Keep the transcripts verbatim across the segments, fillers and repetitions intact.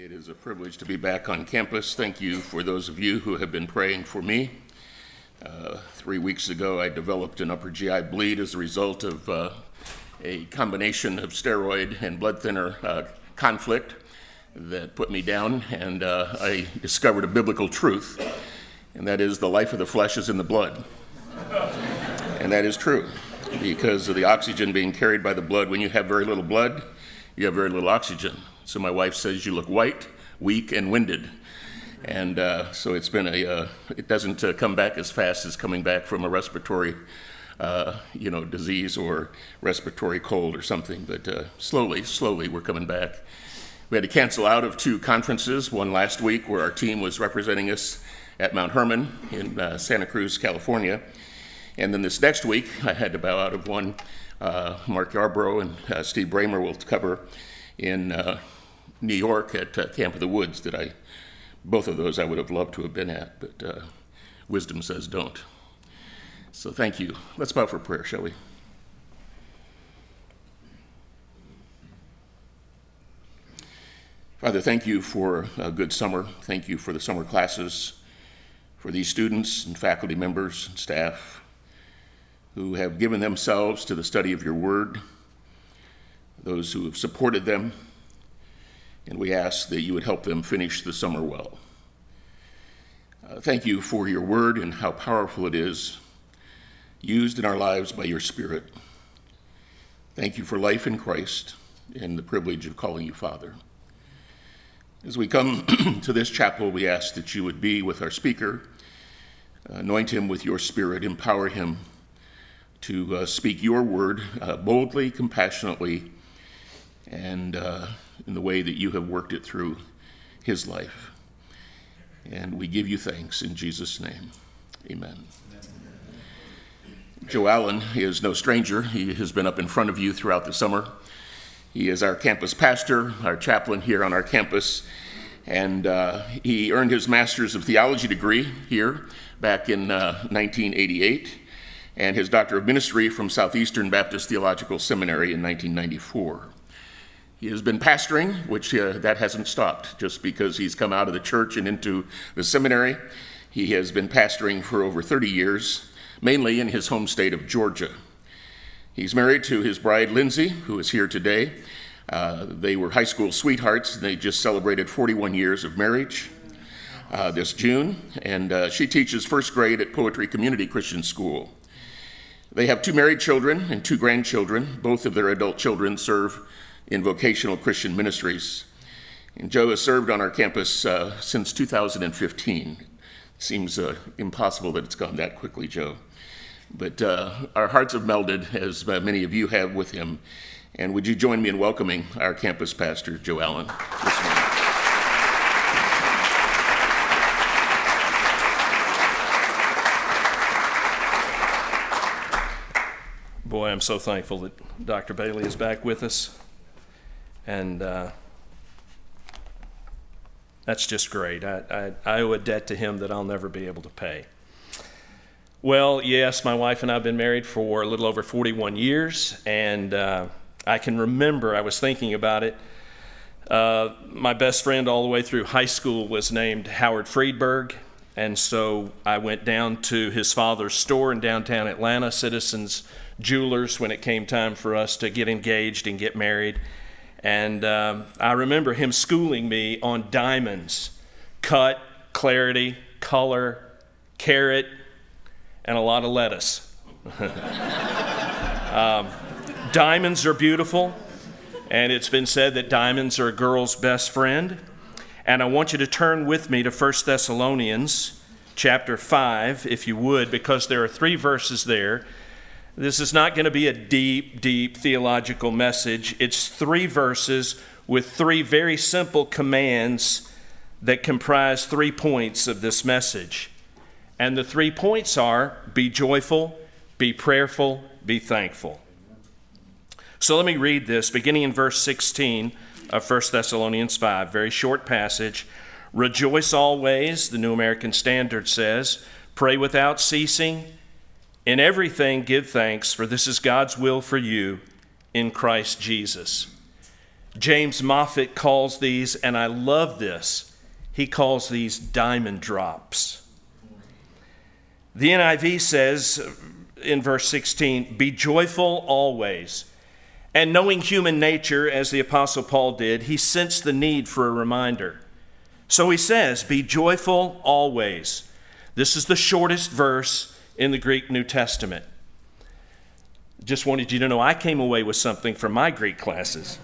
It is a privilege to be back on campus. Thank you for those of you who have been praying for me. Uh, three weeks ago, I developed an upper G I bleed as a result of uh, a combination of steroid and blood thinner uh, conflict that put me down, and uh, I discovered a biblical truth, and that is the life of the flesh is in the blood. And that is true, because of the oxygen being carried by the blood. When you have very little blood, you have very little oxygen. So my wife says you look white, weak, and winded. And uh, so it's been a, uh, it doesn't uh, come back as fast as coming back from a respiratory, uh, you know, disease or respiratory cold or something. But uh, slowly, slowly we're coming back. We had to cancel out of two conferences, one last week where our team was representing us at Mount Hermon in uh, Santa Cruz, California. And then this next week, I had to bow out of one. Uh, Mark Yarbrough and uh, Steve Bramer will cover in uh, New York at uh, Camp of the Woods that I, both of those I would have loved to have been at, but uh, wisdom says don't. So thank you. Let's bow for prayer, shall we? Father, thank you for a good summer. Thank you for the summer classes, for these students and faculty members and staff who have given themselves to the study of your word, those who have supported them, and we ask that you would help them finish the summer well. Uh, thank you for your word and how powerful it is, used in our lives by your Spirit. Thank you for life in Christ and the privilege of calling you Father. As we come to this chapel, we ask that you would be with our speaker, anoint him with your Spirit, empower him to uh, speak your word uh, boldly, compassionately, and uh, in the way that you have worked it through his life. And we give you thanks in Jesus' name. Amen. Joe Allen is no stranger. He has been up in front of you throughout the summer. He is our campus pastor, our chaplain here on our campus, and uh, he earned his Master's of Theology degree here back in uh, nineteen eighty-eight, and his Doctor of Ministry from Southeastern Baptist Theological Seminary in nineteen ninety-four. He has been pastoring, which uh, that hasn't stopped just because he's come out of the church and into the seminary. He has been pastoring for over thirty years, mainly in his home state of Georgia. He's married to his bride, Lindsay, who is here today. Uh, they were high school sweethearts, and they just celebrated forty-one years of marriage uh, this June, and uh, she teaches first grade at Poetry Community Christian School. They have two married children and two grandchildren. Both of their adult children serve in vocational Christian ministries. And Joe has served on our campus uh, since two thousand fifteen. It seems uh, impossible that it's gone that quickly, Joe. But uh, our hearts have melded, as uh, many of you have with him. And would you join me in welcoming our campus pastor, Joe Allen, this morning? Boy, I'm so thankful that Doctor Bailey is back with us. And uh, that's just great. I, I, I owe a debt to him that I'll never be able to pay. Well, yes, my wife and I have been married for a little over forty-one years, and uh, I can remember, I was thinking about it, uh, my best friend all the way through high school was named Howard Friedberg, and so I went down to his father's store in downtown Atlanta, Citizens Jewelers, when it came time for us to get engaged and get married. And um, I remember him schooling me on diamonds, cut, clarity, color, carat, and a lot of lettuce. um, diamonds are beautiful, and it's been said that diamonds are a girl's best friend. And I want you to turn with me to First Thessalonians chapter five, if you would, because there are three verses there. This is not going to be a deep, deep theological message. It's three verses with three very simple commands that comprise three points of this message. And the three points are, be joyful, be prayerful, be thankful. So let me read this, beginning in verse sixteen of First Thessalonians five, very short passage. Rejoice always, the New American Standard says. Pray without ceasing. In everything give thanks, for this is God's will for you in Christ Jesus. James Moffat calls these, and I love this, he calls these diamond drops. The N I V says in verse sixteen, "Be joyful always." And knowing human nature, as the Apostle Paul did, he sensed the need for a reminder. So he says, "Be joyful always." This is the shortest verse in the Greek New Testament. Just wanted you to know I came away with something from my Greek classes.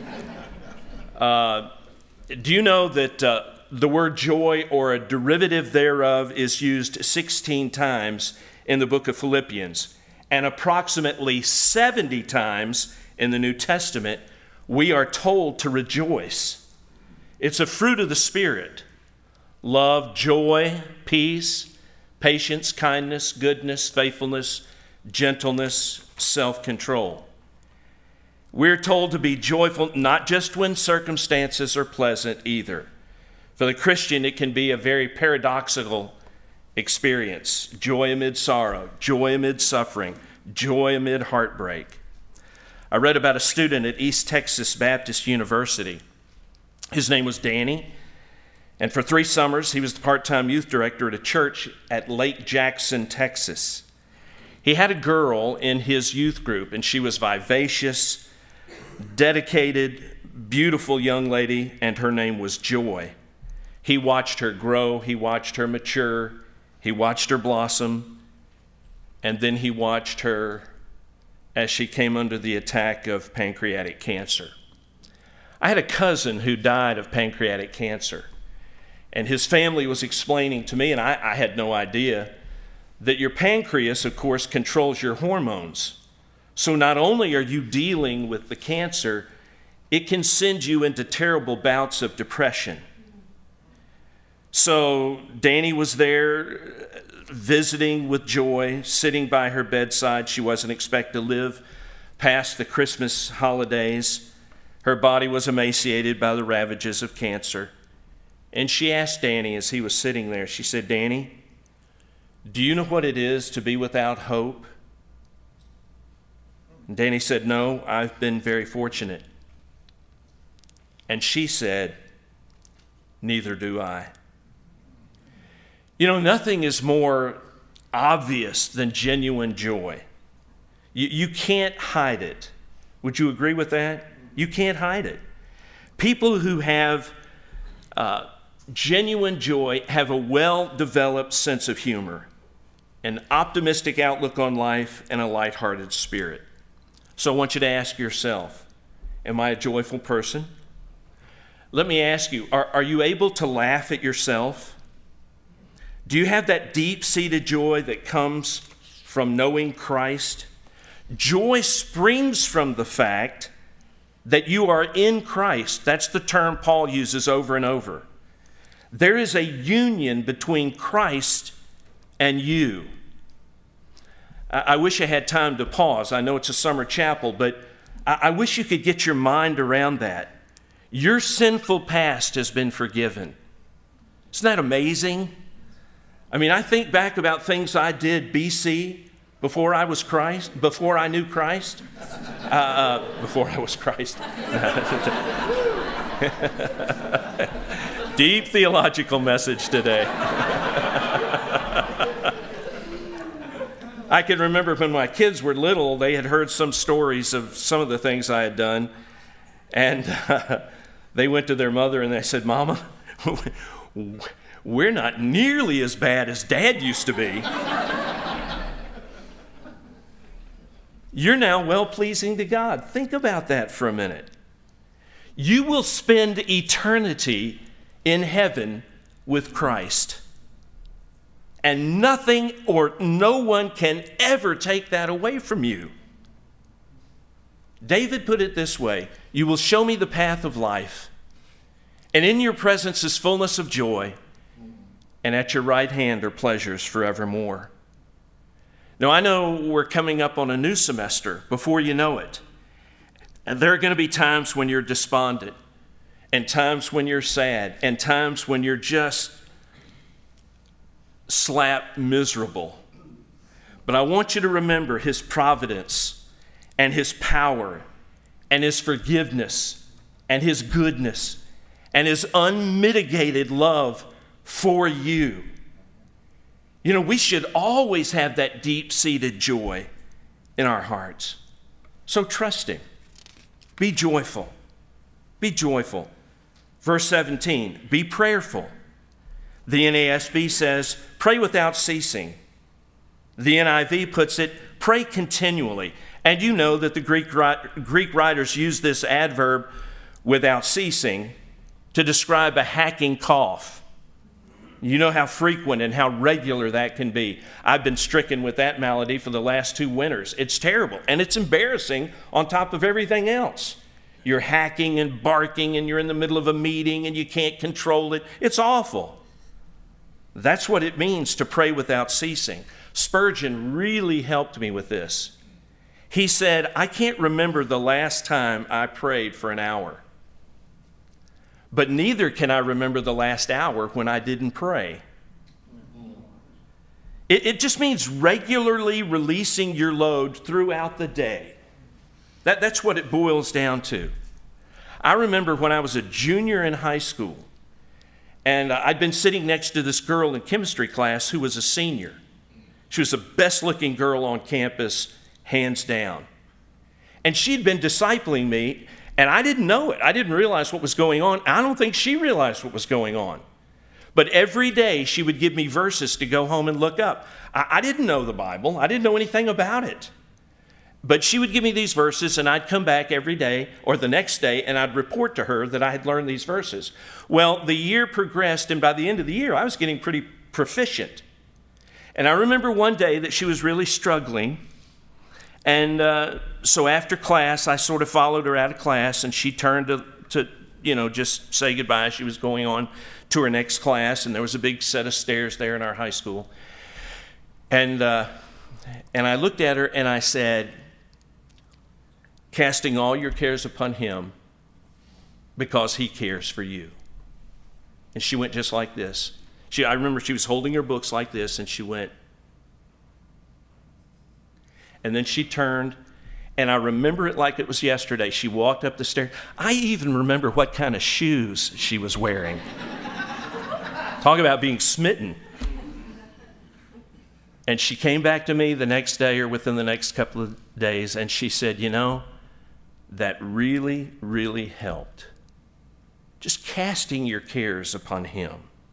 Uh, do you know that uh, the word joy or a derivative thereof is used sixteen times in the book of Philippians, and approximately seventy times in the New Testament we are told to rejoice. It's a fruit of the Spirit. Love, joy, peace, patience, kindness, goodness, faithfulness, gentleness, self-control. We're told to be joyful not just when circumstances are pleasant either. For the Christian, it can be a very paradoxical experience. Joy amid sorrow, joy amid suffering, joy amid heartbreak. I read about a student at East Texas Baptist University. His name was Danny, and for three summers, he was the part-time youth director at a church at Lake Jackson, Texas. He had a girl in his youth group, and she was vivacious, dedicated, beautiful young lady, and her name was Joy. He watched her grow, he watched her mature, he watched her blossom, and then he watched her as she came under the attack of pancreatic cancer. I had a cousin who died of pancreatic cancer, and his family was explaining to me, and I, I had no idea, that your pancreas, of course, controls your hormones. So not only are you dealing with the cancer, it can send you into terrible bouts of depression. So Danny was there visiting with Joy, sitting by her bedside. She wasn't expected to live past the Christmas holidays. Her body was emaciated by the ravages of cancer. And she asked Danny as he was sitting there, she said, "Danny, do you know what it is to be without hope?" And Danny said, "No, I've been very fortunate." And she said, "Neither do I." You know, nothing is more obvious than genuine joy. You, you can't hide it. Would you agree with that? You can't hide it. People who have uh, genuine joy have a well-developed sense of humor, an optimistic outlook on life, and a lighthearted spirit. So I want you to ask yourself, am I a joyful person? Let me ask you, are, are you able to laugh at yourself? Do you have that deep-seated joy that comes from knowing Christ? Joy springs from the fact that you are in Christ. That's the term Paul uses over and over. There is a union between Christ and you. I wish I had time to pause. I know it's a summer chapel, but I wish you could get your mind around that. Your sinful past has been forgiven. Isn't that amazing? I mean, I think back about things I did B C before I was Christ, before I knew Christ, uh, uh, before I was Christ. Deep theological message today. I can remember when my kids were little, they had heard some stories of some of the things I had done, and uh, they went to their mother and they said, "Mama, we're not nearly as bad as Dad used to be." You're now well-pleasing to God. Think about that for a minute. You will spend eternity in heaven with Christ. And nothing or no one can ever take that away from you. David put it this way, "You will show me the path of life, and in your presence is fullness of joy, and at your right hand are pleasures forevermore." Now, I know we're coming up on a new semester before you know it. And there are going to be times when you're despondent, and times when you're sad, and times when you're just slap miserable. But I want you to remember His providence and His power and His forgiveness and his goodness and his unmitigated love for you. You know, we should always have that deep-seated joy in our hearts. So trust him. Be joyful. Be joyful. Verse seventeen, be prayerful. The N A S B says, pray without ceasing. The N I V puts it, pray continually. And you know that the Greek, Greek writers use this adverb, without ceasing, to describe a hacking cough. You know how frequent and how regular that can be. I've been stricken with that malady for the last two winters. It's terrible, and it's embarrassing on top of everything else. You're hacking and barking, and you're in the middle of a meeting, and you can't control it. It's awful. That's what it means to pray without ceasing. Spurgeon really helped me with this. He said, I can't remember the last time I prayed for an hour. But neither can I remember the last hour when I didn't pray. It, it just means regularly releasing your load throughout the day. That, that's what it boils down to. I remember when I was a junior in high school, and I'd been sitting next to this girl in chemistry class who was a senior. She was the best-looking girl on campus, hands down. And she'd been discipling me, and I didn't know it. I didn't realize what was going on. I don't think she realized what was going on. But every day she would give me verses to go home and look up. I, I didn't know the Bible. I didn't know anything about it. But she would give me these verses, and I'd come back every day or the next day, and I'd report to her that I had learned these verses. Well, the year progressed, and by the end of the year, I was getting pretty proficient. And I remember one day that she was really struggling. And uh, so after class, I sort of followed her out of class, and she turned to, to, you know, just say goodbye. She was going on to her next class, and there was a big set of stairs there in our high school. And uh, and I looked at her, and I said, casting all your cares upon him because he cares for you. And she went just like this. She, I remember she was holding her books like this, and she went. And then she turned, and I remember it like it was yesterday. She walked up the stairs. I even remember what kind of shoes she was wearing. Talk about being smitten. And she came back to me the next day or within the next couple of days, and she said, you know, that really, really helped. Just casting your cares upon him.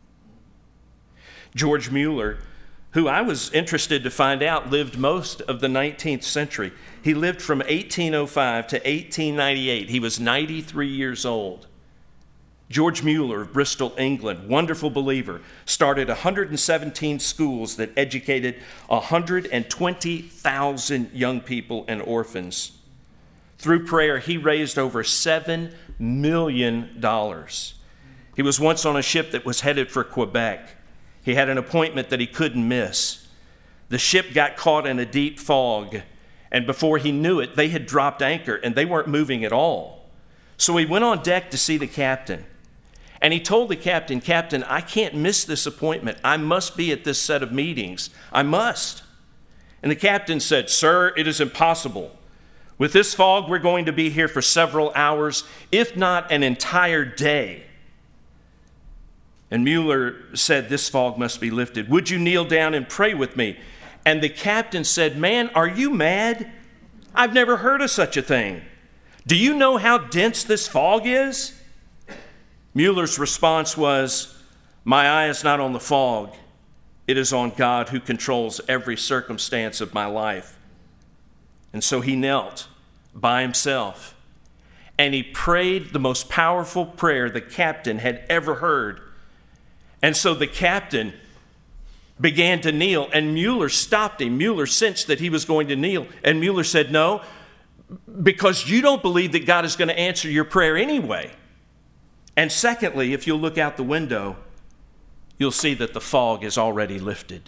George Mueller, who I was interested to find out lived most of the nineteenth century. He lived from eighteen oh five to eighteen ninety-eight. He was ninety-three years old. George Mueller of Bristol, England, wonderful believer, started one hundred seventeen schools that educated one hundred twenty thousand young people and orphans. Through prayer, he raised over seven million dollars. He was once on a ship that was headed for Quebec. He had an appointment that he couldn't miss. The ship got caught in a deep fog, and before he knew it, they had dropped anchor, and they weren't moving at all. So he went on deck to see the captain, and he told the captain, Captain, I can't miss this appointment. I must be at this set of meetings. I must. And the captain said, Sir, it is impossible. With this fog, we're going to be here for several hours, if not an entire day. And Mueller said, this fog must be lifted. Would you kneel down and pray with me? And the captain said, man, are you mad? I've never heard of such a thing. Do you know how dense this fog is? Mueller's response was, my eye is not on the fog. It is on God who controls every circumstance of my life. And so he knelt by himself, and he prayed the most powerful prayer the captain had ever heard. And so the captain began to kneel, and Mueller stopped him. Mueller sensed that he was going to kneel, and Mueller said, no, because you don't believe that God is going to answer your prayer anyway. And secondly, if you'll look out the window, you'll see that the fog is already lifted.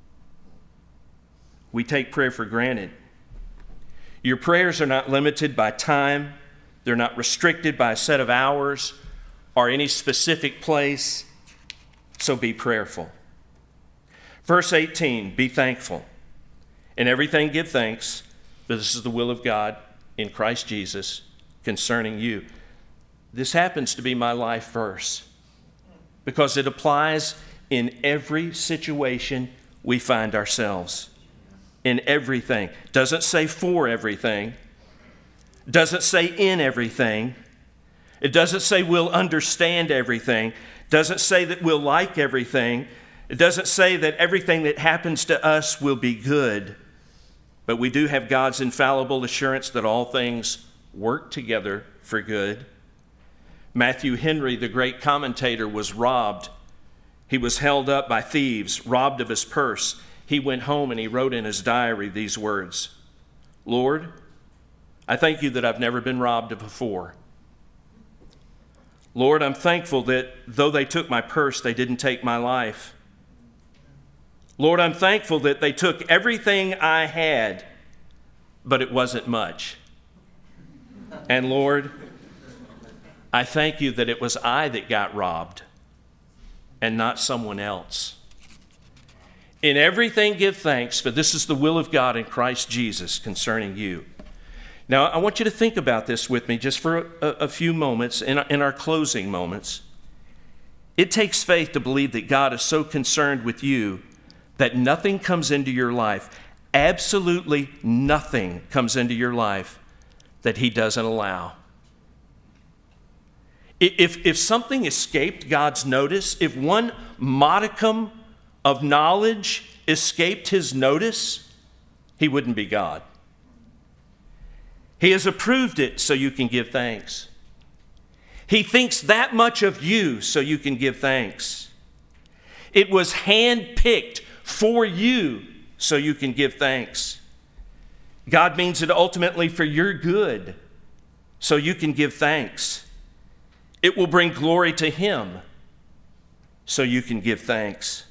We take prayer for granted. Your prayers are not limited by time. They're not restricted by a set of hours or any specific place. So be prayerful. Verse eighteen, be thankful. In everything give thanks, for this is the will of God in Christ Jesus concerning you. this happens to be my life verse because it applies in every situation we find ourselves. In everything. Doesn't say for everything. Doesn't say in everything. It doesn't say we'll understand everything. Doesn't say that we'll like everything. It doesn't say that everything that happens to us will be good. But we do have God's infallible assurance that all things work together for good. Matthew Henry, the great commentator, was robbed. He was held up by thieves, robbed of his purse. He went home and he wrote in his diary these words, Lord, I thank you that I've never been robbed before. Lord, I'm thankful that though they took my purse, they didn't take my life. Lord, I'm thankful that they took everything I had, but it wasn't much. And Lord, I thank you that it was I that got robbed and not someone else. In everything give thanks, for this is the will of God in Christ Jesus concerning you. Now, I want you to think about this with me just for a, a few moments in our, in our closing moments. It takes faith to believe that God is so concerned with you that nothing comes into your life, absolutely nothing comes into your life that he doesn't allow. If, if something escaped God's notice, if one modicum of knowledge escaped his notice, he wouldn't be God. He has approved it so you can give thanks. He thinks that much of you so you can give thanks. It was handpicked for you so you can give thanks. God means it ultimately for your good so you can give thanks. It will bring glory to him so you can give thanks.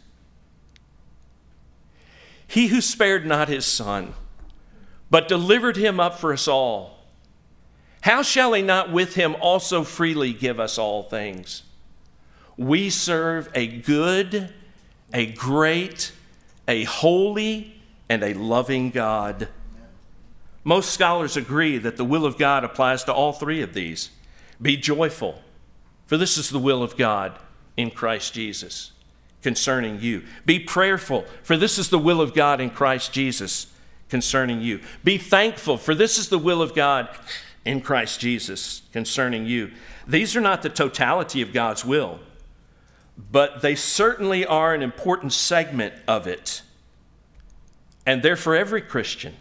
He who spared not his son, but delivered him up for us all, how shall he not with him also freely give us all things? We serve a good, a great, a holy, and a loving God. Most scholars agree that the will of God applies to all three of these. Be joyful, for this is the will of God in Christ Jesus concerning you. Be prayerful, for this is the will of God in Christ Jesus concerning you. Be thankful, for this is the will of God in Christ Jesus concerning you. These are not the totality of God's will, but they certainly are an important segment of it. And they're for every Christian.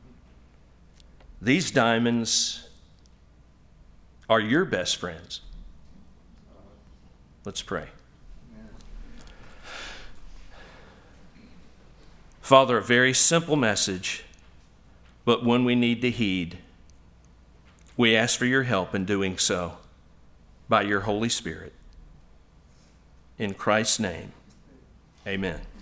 These diamonds are your best friends. Let's pray. Father, a very simple message, but one we need to heed. We ask for your help in doing so by your Holy Spirit. In Christ's name, amen.